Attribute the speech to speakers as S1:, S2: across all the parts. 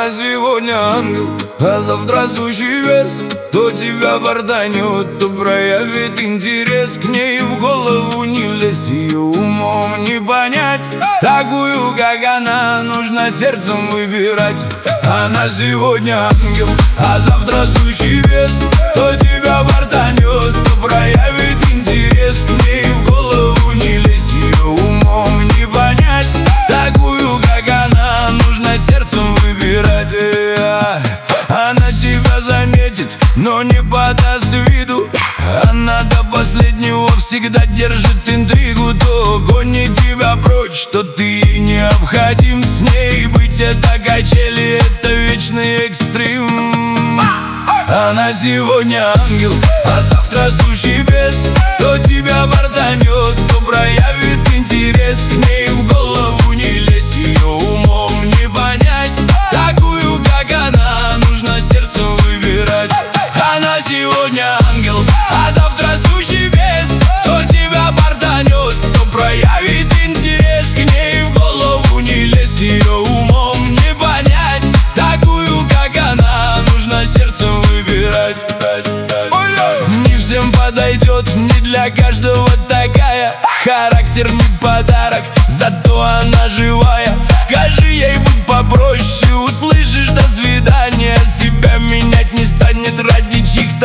S1: Она сегодня ангел, а завтра сущий вес. То тебя бортанет, то проявит интерес. К ней в голову не лезь, ее умом не понять. Такую, как она, нужно сердцем выбирать. Она сегодня ангел, а завтра сущий вес. То тебя бортанет, то проявит интерес. К ней в голову не лезь, ее умом не понять. Такую, как она, нужно сердцем выбирать. Она тебя заметит, но не подаст виду. Она до последнего всегда держит интригу. То гонит тебя прочь, что ты ей необходим. С ней быть это качели, это вечный экстрим. Она сегодня ангел, а завтра сущий бес. То тебя бортанет, то проявит интерес. К ней в голову не лезь, ее умом не понять. Такую, как она, нужно сердцем выбирать. Она сегодня ангел, а завтра сущий бес. То тебя бортанет, то проявит интерес. К ней в голову не лезь, ее умом не понять. Такую, как она, нужно сердцем выбирать. Не всем подойдет, не для каждого такая. Характер не подарок, зато она живая. Скажи ей, будь попроще, услышишь до свидания. Себя менять не станет ради чьих-то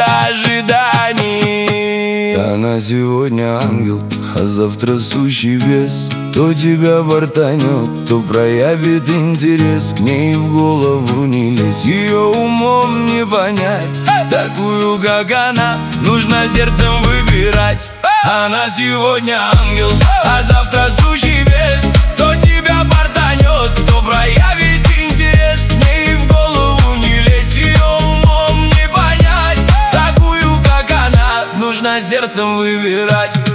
S1: ожиданий. Она сегодня ангел, а завтра сущий бес. То тебя бортанет, то проявит интерес. К ней в голову не лезь, ее умом не понять. Такую, как она, нужно сердцем выбирать. Она сегодня ангел, а завтра сущий бес. То тебя бортанет, то проявит интерес. К ней в голову не лезь, ее умом не понять. Такую, как она, нужно сердцем выбирать.